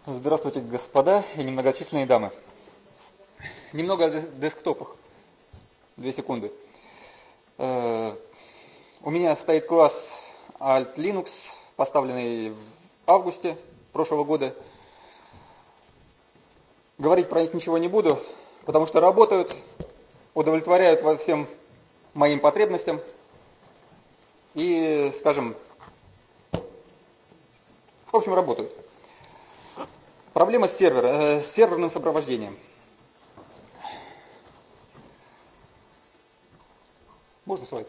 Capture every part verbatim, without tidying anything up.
Здравствуйте, господа и немногочисленные дамы. Немного о десктопах. Две секунды. У меня стоит класс Alt Linux, поставленный в августе прошлого года. Говорить про них ничего не буду, потому что работают, удовлетворяют во всем моим потребностям и, скажем, в общем, работают. Проблема с, сервер, с серверным сопровождением. Можно слайд?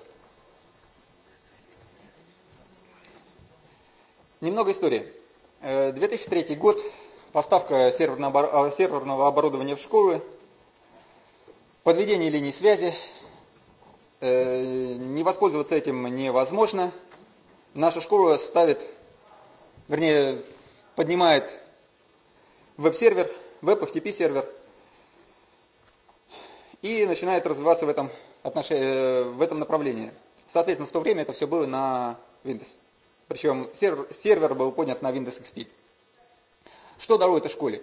Немного истории. две тысячи третий год, поставка серверного, серверного оборудования в школы, подведение линий связи. Не воспользоваться этим невозможно. Наша школа ставит, вернее, поднимает веб-сервер, веб-эф ти пи-сервер и начинает развиваться в этом, отнош... в этом направлении. Соответственно, в то время это все было на Windows. Причем сервер, сервер был поднят на Windows икс пи. Что дало этой школе?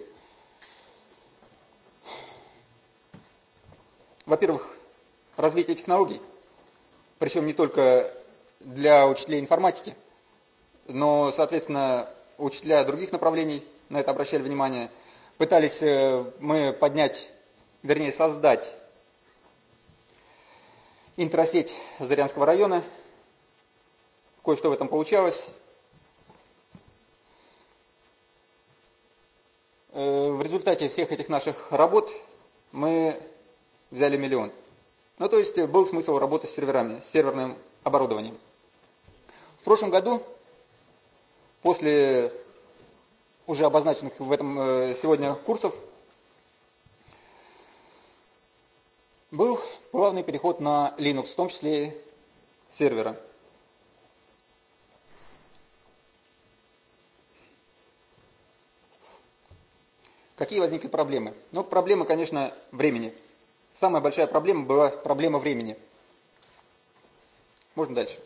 Во-первых, развитие технологий, причем не только для учителей информатики, но, соответственно, учителя других направлений на это обращали внимание. Пытались мы поднять, вернее, создать интросеть Зырянского района. Кое-что в этом получалось. В результате всех этих наших работ мы взяли миллион. Ну, то есть был смысл работать с серверами, с серверным оборудованием. В прошлом году, после уже обозначенных в этом сегодня курсов, был плавный переход на Linux, в том числе и сервера. Какие возникли проблемы? Ну, проблема, конечно, времени. Самая большая проблема была проблема времени. Можно дальше.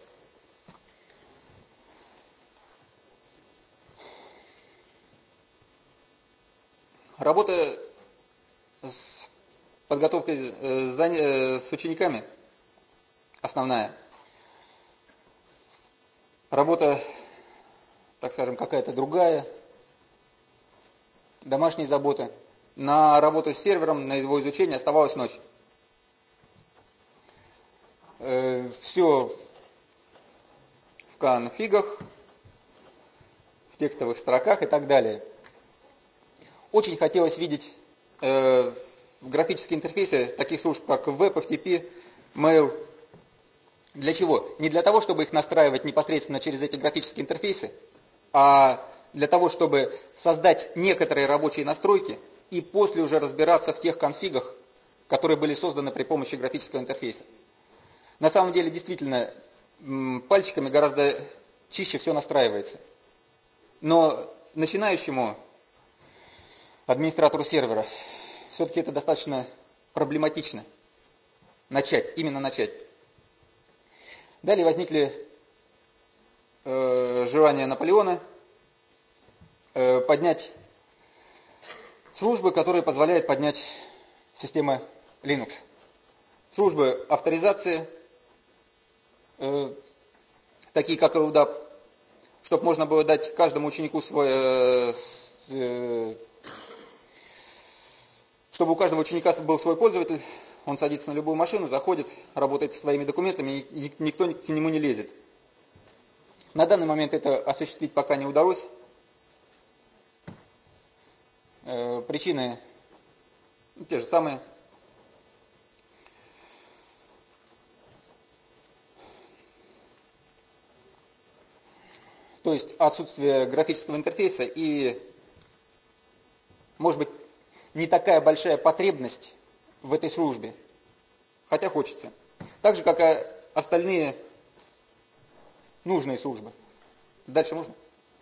Работа с подготовкой с учениками основная. Работа, так скажем, какая-то другая. Домашние заботы. На работу с сервером, на его изучение оставалась ночь. Э, все в конфигах, в текстовых строках и так далее. Очень хотелось видеть э, в графические интерфейсы таких служб, как веб, эф ти пи, mail. Для чего? Не для того, чтобы их настраивать непосредственно через эти графические интерфейсы, а для того, чтобы создать некоторые рабочие настройки и после уже разбираться в тех конфигах, которые были созданы при помощи графического интерфейса. На самом деле, действительно, пальчиками гораздо чище все настраивается. Но начинающему администратору сервера все-таки это достаточно проблематично. Начать, именно начать. Далее возникли э, желания Наполеона э, поднять службы, которые позволяют поднять систему Linux. Службы авторизации, э, такие как LDAP, чтобы можно было дать каждому ученику свой, э, э, чтобы у каждого ученика был свой пользователь. Он садится на любую машину, заходит, работает со своими документами, и никто к нему не лезет. На данный момент это осуществить пока не удалось. Причины те же самые. То есть отсутствие графического интерфейса и, может быть, не такая большая потребность в этой службе, хотя хочется. Так же, как и остальные нужные службы. Дальше можно?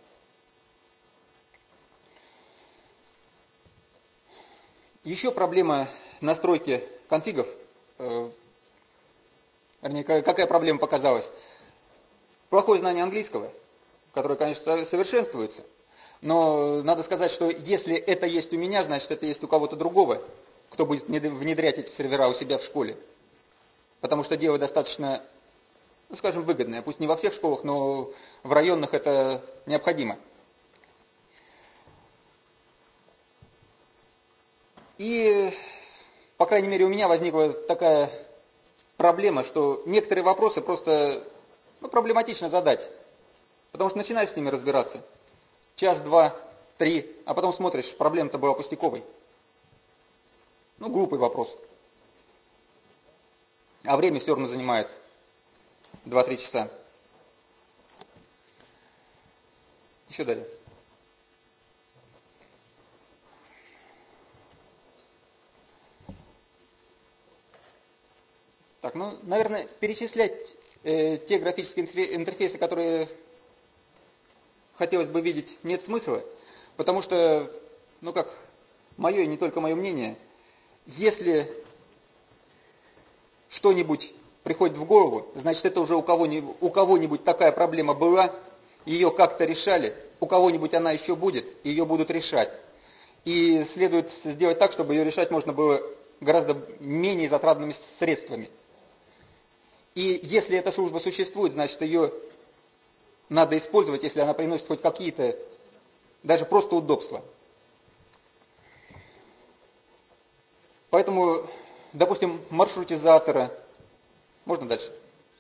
Еще проблема настройки конфигов. Вернее, какая проблема показалась? Плохое знание английского, которое, конечно, совершенствуется. Но надо сказать, что если это есть у меня, значит это есть у кого-то другого, кто будет внедрять эти сервера у себя в школе. Потому что дело достаточно, ну скажем, выгодное. Пусть не во всех школах, но в районных это необходимо. И, по крайней мере, у меня возникла такая проблема, что некоторые вопросы просто ну, проблематично задать. Потому что начинаешь с ними разбираться. Час, два, три, а потом смотришь, проблема-то была пустяковой. Ну, глупый вопрос. А время все равно занимает два-три часа. Еще далее. Так, ну, наверное, перечислять э, те графические интерфейсы, которые хотелось бы видеть, нет смысла, потому что, ну как, мое и не только мое мнение, если что-нибудь приходит в голову, значит это уже у кого-нибудь, у кого-нибудь такая проблема была, ее как-то решали, у кого-нибудь она еще будет, ее будут решать. И следует сделать так, чтобы ее решать можно было гораздо менее затратными средствами. И если эта служба существует, значит ее надо использовать, если она приносит хоть какие-то, даже просто удобства. Поэтому, допустим, маршрутизатора. Можно дальше?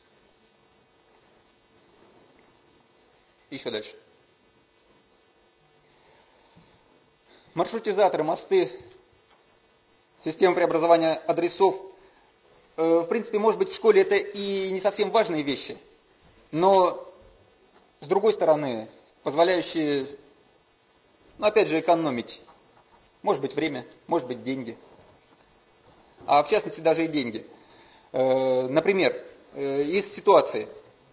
Еще дальше. Маршрутизаторы, мосты, система преобразования адресов. В принципе, может быть, в школе это и не совсем важные вещи, но, с другой стороны, позволяющие, ну, опять же, экономить. Может быть, время, может быть, деньги. А в частности, даже и деньги. Например, из ситуации.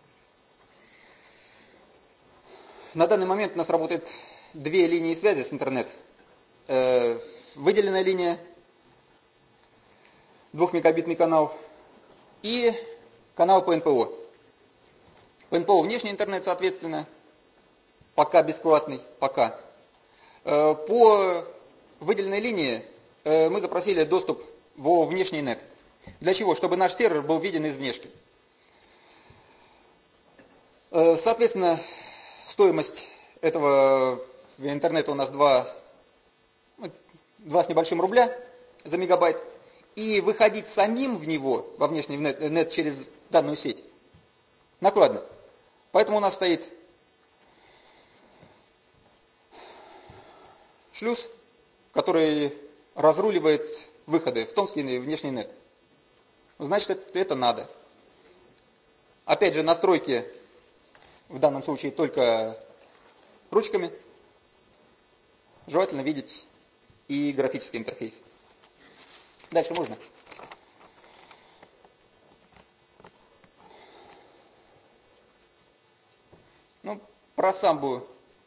На данный момент у нас работает две линии связи с интернет. Выделенная линия, двухмегабитный канал и канал по эн пэ о. По эн пэ о внешний интернет, соответственно, пока бесплатный, пока. По выделенной линии мы запросили доступ во внешний нет. Для чего? Чтобы наш сервер был виден из внешки. Соответственно, стоимость этого интернета у нас два, два с небольшим рубля за мегабайт. И выходить самим в него, во внешний нет, нет через данную сеть, накладно. Поэтому у нас стоит шлюз, который разруливает выходы в томский и внешний нет. Значит, это, это надо. Опять же, настройки в данном случае только ручками. Желательно видеть и графический интерфейс. Дальше можно? Ну, про самбу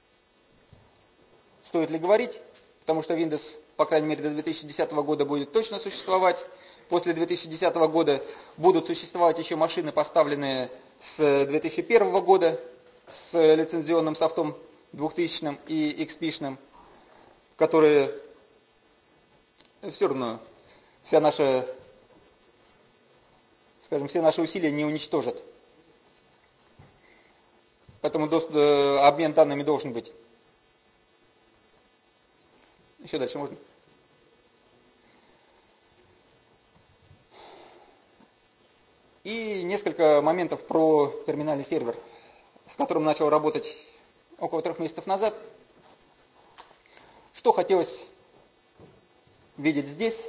стоит ли говорить, потому что Windows, по крайней мере, до две тысячи десятого года будет точно существовать. После две тысячи десятого года будут существовать еще машины, поставленные с две тысячи первого года, с лицензионным софтом двухтысячным и икс пи-шным, которые все равно вся наша, скажем, все наши усилия не уничтожат. Поэтому доступ, обмен данными должен быть. Еще дальше можно? И несколько моментов про терминальный сервер, с которым начал работать около трех месяцев назад. Что хотелось видеть здесь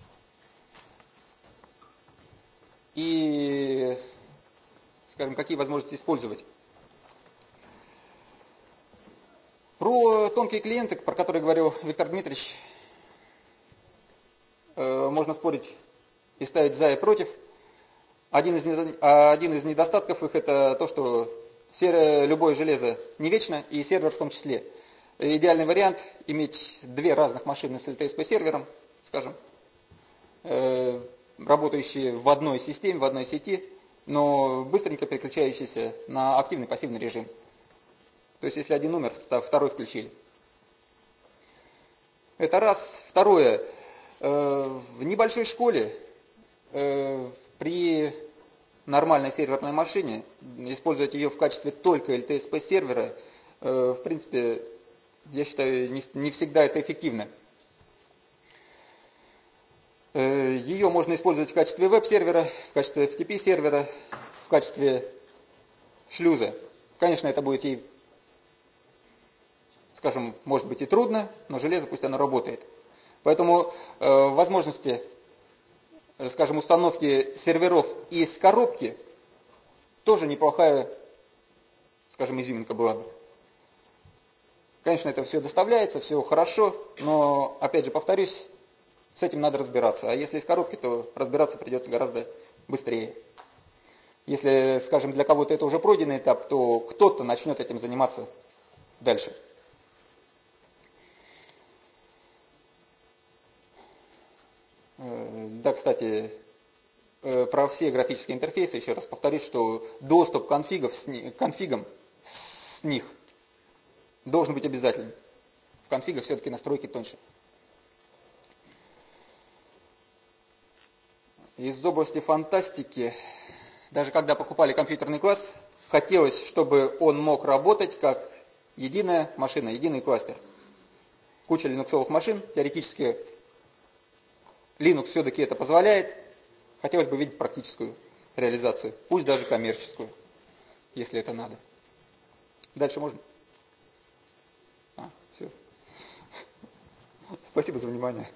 и, скажем, какие возможности использовать. Про тонкие клиенты, про которые говорил Виктор Дмитриевич, можно спорить и ставить за и против. Один из, один из недостатков их это то, что серое, любое железо не вечно, и сервер в том числе. Идеальный вариант иметь две разных машины с эл ти эс пи сервером, скажем, э, работающие в одной системе, в одной сети, но быстренько переключающиеся на активный пассивный режим. То есть если один умер, второй включили. Это раз. Второе. В небольшой школе при нормальной серверной машине использовать ее в качестве только эл ти эс пи сервера, в принципе, я считаю, не всегда это эффективно. Ее можно использовать в качестве веб-сервера, в качестве эф ти пи сервера, в качестве шлюза. Конечно, это будет и, скажем, может быть и трудно, но железо пусть оно работает. Поэтому э, возможности, скажем, установки серверов из коробки тоже неплохая, скажем, изюминка была бы. Конечно, это все доставляется, все хорошо, но, опять же, повторюсь, с этим надо разбираться. А если из коробки, то разбираться придется гораздо быстрее. Если, скажем, для кого-то это уже пройденный этап, то кто-то начнет этим заниматься дальше. Да, кстати, про все графические интерфейсы, еще раз повторюсь, что доступ к конфигов, конфигам с них должен быть обязательным. В конфигах все-таки настройки тоньше. Из области фантастики, даже когда покупали компьютерный класс, хотелось, чтобы он мог работать как единая машина, единый кластер. Куча линуксовых машин, теоретически Linux все-таки это позволяет. Хотелось бы видеть практическую реализацию, пусть даже коммерческую, если это надо. Дальше можно? А, все. Спасибо за внимание.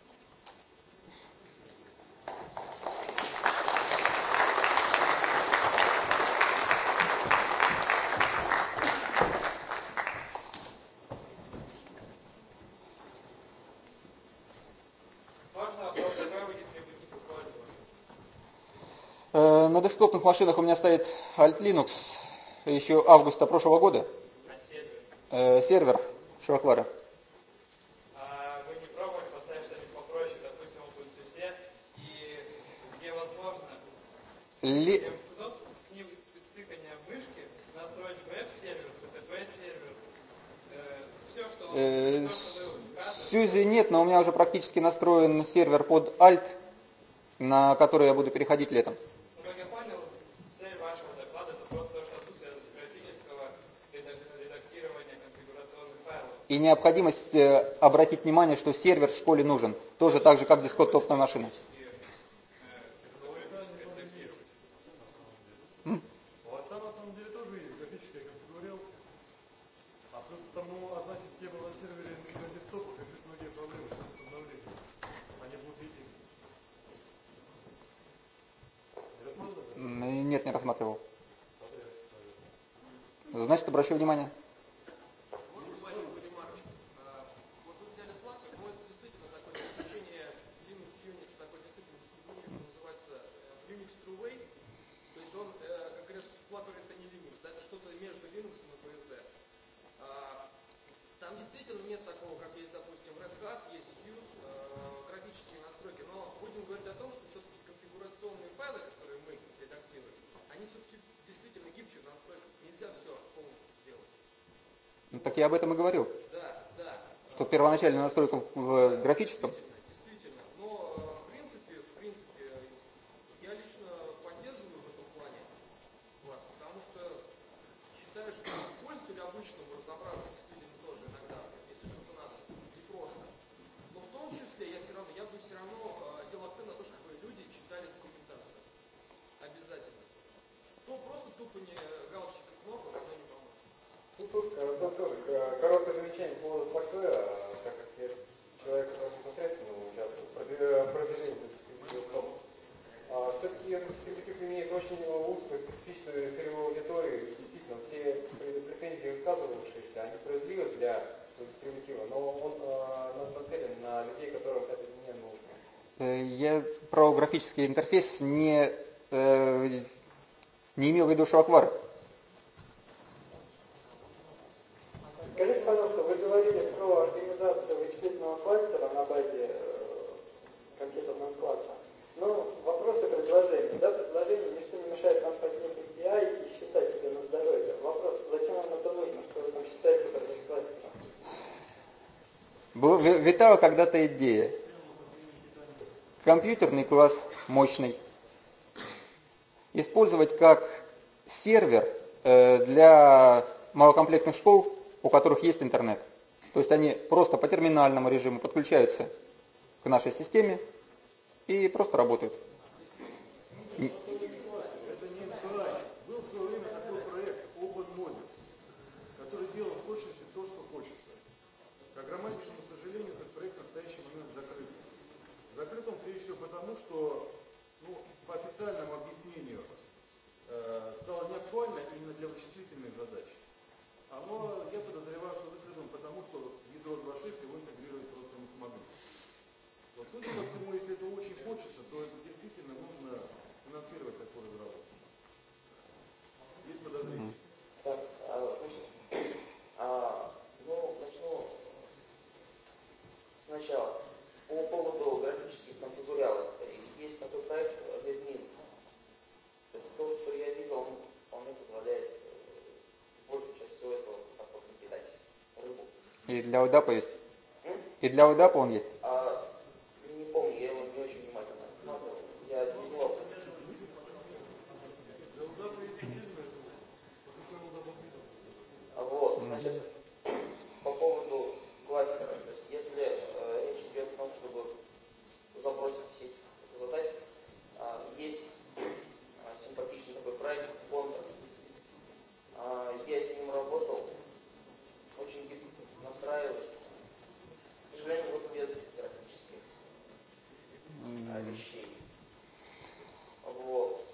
На десктопных машинах у меня стоит Alt Linux еще августа прошлого года. А сервер? Э, сервер Шварклара. А вы не пробовали поставить что-нибудь попроще, допустим, OpenSUSE, и где возможно, Ли... где кнопку тыкания мышки настроить веб-сервер, ти ти пи-сервер, э, все, что, Э, все, что вы указываете. Сьюзи нет, но у меня уже практически настроен сервер под Alt, на который я буду переходить летом. Ну, как я понял, цель вашего доклада это просто то, что отсутствие графического редактирования конфигурационных файлов. И необходимость э, обратить внимание, что сервер в школе нужен, тоже так же, как десктопная машина. У отца на самом деле тоже есть графическая конфигурировка. А плюс к тому одна система на сервере на десктопах решит многие проблемы с обновлением. Они будут едины. Не рассматривали? Нет, не рассматривал. Значит, обращу внимание. Вот вы взяли Slack, но это действительно такое посещение Linux, Unix, такой действительно дистрибутив, называется Unix True Way. То есть он, как говорят, Flutter это не Linux, да, это что-то между Linux и би эс ди. Там действительно нет такого, как есть, допустим, Red Hat, есть Fuse, графические настройки, но будем говорить о том, что все-таки конфигурационные файлы, которые мы редактируем, они все-таки действительно гибче в настройках, нельзя все полностью сделать. Ну, так я об этом и говорил. Да, да. Что первоначальная настройка в графическом. Действительно, действительно. Но в принципе, в принципе, я лично поддерживаю в этом плане вас, потому что считаю, что пользователю обычному разобраться в стиле тоже иногда, если что-то надо, непросто. Но в том числе я все равно, я бы все равно делал акцент на то, чтобы люди читали документацию. Обязательно. Ну, просто тупо не галочка кнопок, оно не поможет. Ну, тут тоже короткое замечание по поводу Flutter, так как я человек, который непосредственно участвует в продвижении дистрибутива. Все-таки дистрибутив имеет очень узкую специфичную целевую аудиторию, и действительно все претензии высказывавшиеся, они справедливы для дистрибутива, но он нацелен на людей, которым это не нужно. Я про графический интерфейс не, э, не имел в виду Шварклар. Скажите, пожалуйста, вы говорили про организацию вычислительного кластера на базе компьютерного класса. Ну, вопросы предложения. Да, предложение ничто не мешает нам поднять эй пи ай и считать себе на здоровье. Вопрос, зачем нам это нужно, что вы там считаете, когда с кластером? витала когда-то идея. Компьютерный класс мощный использовать как сервер для малокомплектных школ, у которых есть интернет. То есть они просто по терминальному режиму подключаются к нашей системе и просто работают. Это не интеллект. Был в свое время такой проект OpenModels, который делал в точности то, что хочется. К огромнейшему сожалению, этот проект в настоящий момент закрыт. Закрыт он прежде всего потому, что ну, по официальному объяснению э, стало неактуально именно для вычислительных задач. Оно, я подозреваю, что закрыт он потому, что ядро два точка шесть его интегрировать просто не смогли. Вот, судя по всему, если это очень хочется, то это действительно нужно финансировать такую разработку. Есть подозрения? Так, а, значит, а, ну, начну сначала. По поводу графических конфигурялок. Есть такой проект WebMin. То, что я видел, он вполне позволяет большую часть всего этого так вот накидать рыбу. И для удапа есть? М? И для удапа он есть? А, не помню, я его не очень внимательно смотрел. Я без него. Вот, значит, по поводу кластера, то есть если э, речь идет о том, чтобы забросить все эти задачи, э, есть э, симпатичный такой проект Contra. Э, я с ним работал, очень гибко настраивается. К сожалению, вот без графических э, вещей. Вот.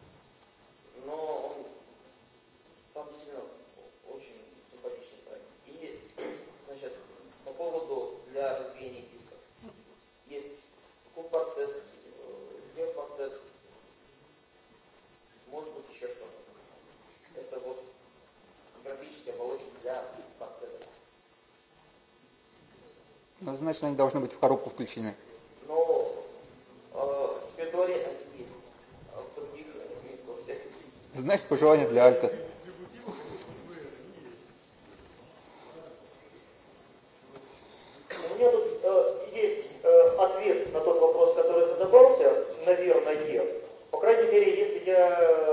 Но он там действительно очень симпатичный проект. И, значит, по поводу для разбиения дисков. Есть куб-квартет, гер-квартет, может быть еще что-то. Это вот графические оболочки для квартета. Ну, значит, они должны быть в коробку включены. Но э, в Федоре они есть, а в других не в курсе. Значит, пожелание для альта. У меня тут э, есть э, ответ на тот вопрос, который задавался, наверное. По крайней мере, если я,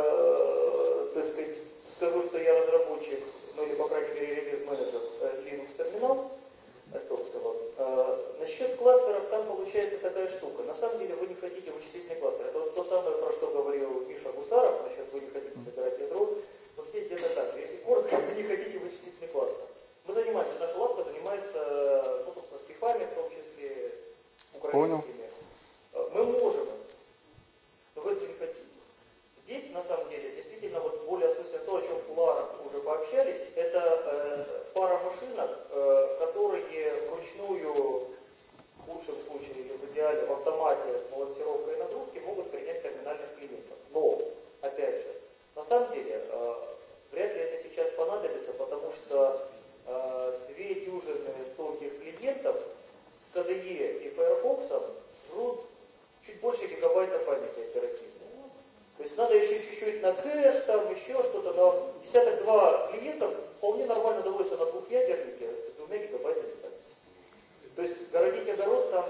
э, так сказать, скажу, что я разработчик, ну или, по крайней мере, релиз-менеджер э, Linux терминал, Альтовского, э, насчет кластеров там получается такая штука. На самом деле вы не хотите вычислительный кластер. Это вот то самое, про что говорил Миша Гусаров, насчет вы не хотите собирать ядро. Вот здесь где-то так же. Если коротко, вы не хотите вычислительный кластер. Мы занимаемся, наша лапка занимается, ну, собственно, скифами, в том числе украинскими. Мы можем, но вы это не хотите. Здесь, на самом деле, действительно, вот более осмысленно то, о чем в кулуарах уже пообщались, это э, пара машинок, э, которые вручную, в худшем случае или в идеале, в автомате с балансировкой нагрузки могут принять терминальных клиентов. Но, опять же, на самом деле, э, вряд ли это сейчас понадобится, потому что э, две дюжины тонких клиентов с кей ди и и Firefox жрут чуть больше гигабайта памяти оперативной. То есть надо еще чуть-чуть на кэш, там еще что-то, но десяток два клиентов вполне нормально доводится на двухъядернике с двумя гигабайтами памяти. То есть городить огород там...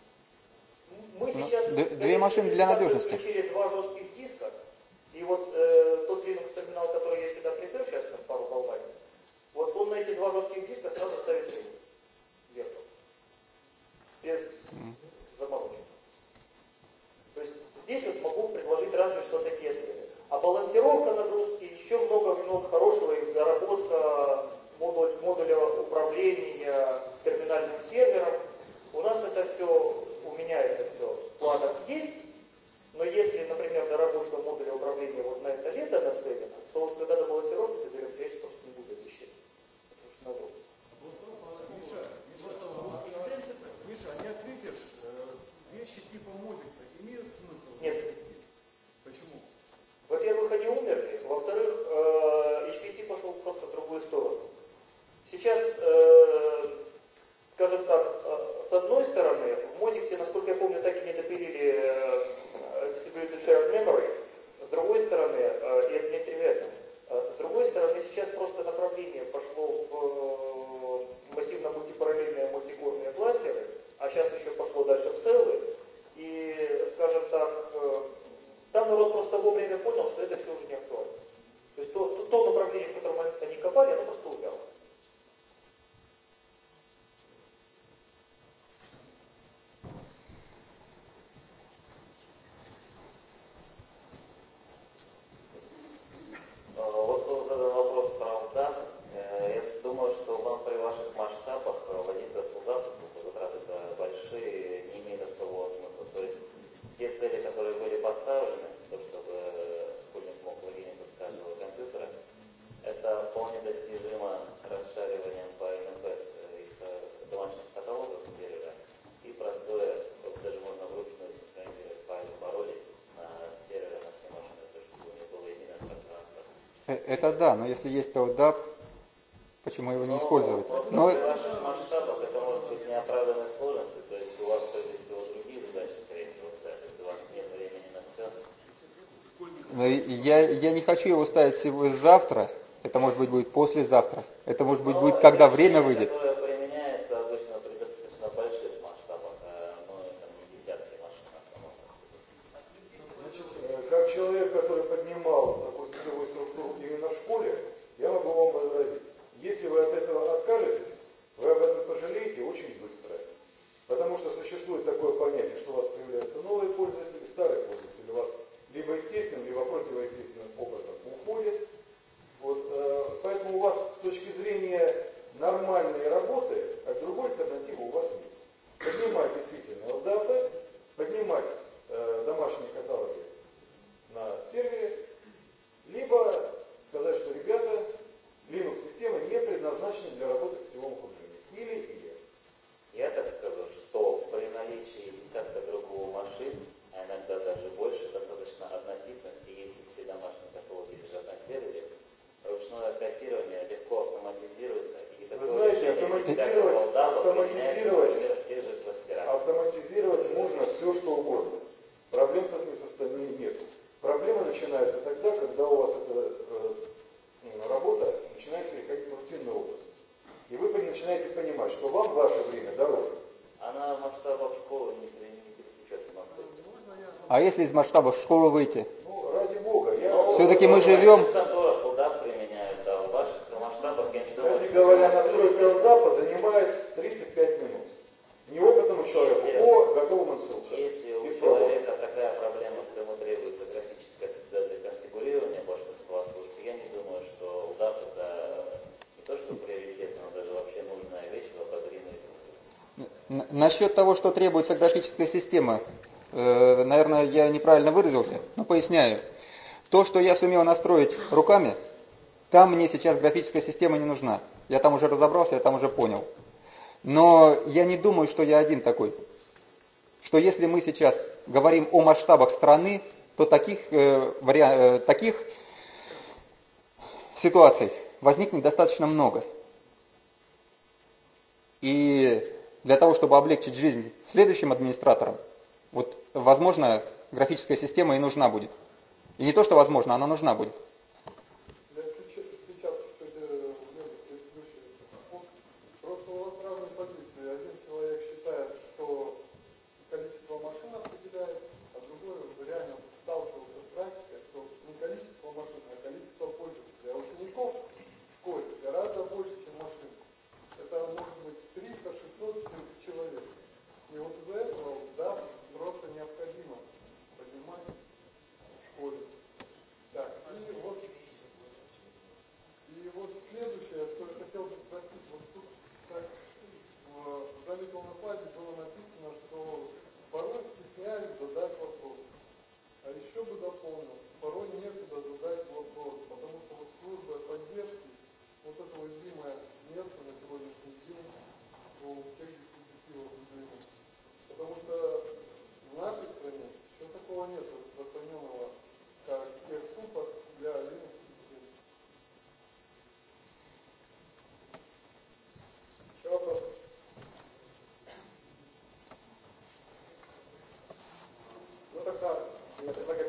Мы ну, сейчас... Две машины для надежности. Включили два жестких диска, и вот э, тот Linux терминал, который я сюда припер сейчас на пару болтаний, вот он на эти два жестких диска сразу ставит вверх. Без заморочек. То есть здесь вот могу предложить разве что такие ответы. А балансировка нагрузки, еще много-много хорошего, и доработка модуль, модуля управления терминальным сервером. У нас это все, у меня это все в планах есть, но если, например, доработка модуля управления вот на это лето нацелена, то вот когда до балансировки ты берешь речь просто не будет вещей. Потому что надо. Миша, Миша, Миша, а не ответишь, вещи типа модикса имеют смысл? Нет. Почему? Во-первых, они умерли. Во-вторых, эйч пи си пошел просто в другую сторону. Сейчас, э, скажем так, с одной стороны, в модиксе, насколько я помню, так и не допилили Distributed Shared Memory. С другой стороны, и это не тривиально, с другой стороны, сейчас просто направление пошло в массивно-мультипараллельные мультикорные кластеры, это да, но если есть ТОДАП, почему его не Но использовать? просто Но... при ваших масштабах это может быть неоправданной сложностью, то есть у вас прежде всего другие задачи, скорее всего, стоят, то есть у вас нет времени на все. Но я, я не хочу его ставить сегодня завтра, это может быть будет послезавтра, это может быть Но будет, когда это время решение, выйдет. которое применяется обычно при достаточно больших масштабах, но это не десятки машин автоматов. Значит, как человек, который поднимал такую сетевую структуру именно в школе, я могу вам возразить. Если вы от этого откажетесь, вы об этом пожалеете очень быстро. Потому что существует такое понятие, что у вас появляются новые пользователи, старые пользователи у вас либо естественным, либо противоестественным образом уходят. Вот, э, поэтому у вас с точки зрения нормальной работы, как другой альтернативы у вас нет. Поднимать действительно ЛДАП, поднимать э, домашние каталоги на сервере, либо сказать, что ребята, Linux-система не предназначена для работы с сетевым окружением. Или-или. Я так скажу, что при наличии десятка другого машин, а иногда даже больше, достаточно однотипных, и если все домашние каталоги лежат на сервере, ручное копирование легко автоматизируется, и Вы знаете, автоматизировать, автоматизировать, тех же кластерах. автоматизировать можно все, что угодно. Проблем тут не состоит, нет. Проблема начинается тогда, когда у вас эта э, работа начинает переходить в рутинную область. И вы начинаете понимать, что вам ваше время дороже. Она в масштабах школы не, не пересечет Москвы. А если из масштабов школы выйти? Ну, ради бога, я... Все-таки мы живем... Куда применяют, да, в ваших масштабах, я не думаю... Кстати говоря, настройка ЛДАПа занимает тридцать пять минут. Неопытному человеку по готовым инструкциям. Если у человека такая проблема, что ему требуется графическое для конфигурирования большинства служб, я не думаю, что ЛДАП это не то, что приоритет, но даже вообще нужная вещь в обозримой. Насчет того, что требуется графическая система, э, наверное, я неправильно выразился, но поясняю. То, что я сумел настроить руками, там мне сейчас графическая система не нужна. Я там уже разобрался, я там уже понял. Но я не думаю, что я один такой. Что если мы сейчас говорим о масштабах страны, то таких, э, вариа... э, таких ситуаций возникнет достаточно много. И для того, чтобы облегчить жизнь следующим администраторам, вот, возможно, графическая система и нужна будет. И не то, что возможно, она нужна будет. Я сейчас, сейчас кстати, предыдущий просто у вас разные позиции. Один человек считает, что количество машин определяет, а другой реально сталкивался с практикой, что не количество машин, а количество пользователей. А учеников в школе гораздо больше, чем машин. Это может быть триста-шестьсот человек. И вот из-за этого, да, просто необходимо поднимать в школе. Так, и вот, и вот следующее, что я хотел бы спросить, вот тут так, в залитом фазе было написано, что порой стесняюсь задать вопрос. А еще бы дополнил, порой некуда задать вопрос, потому что вот служба поддержки, вот это уязвимое место на сегодняшний день у всех дистрибутивов уязвимых. Потому что в нашей стране еще такого нет распространенного, как техсуппорт для Linux. Еще вопрос? Ну тогда я предлагаю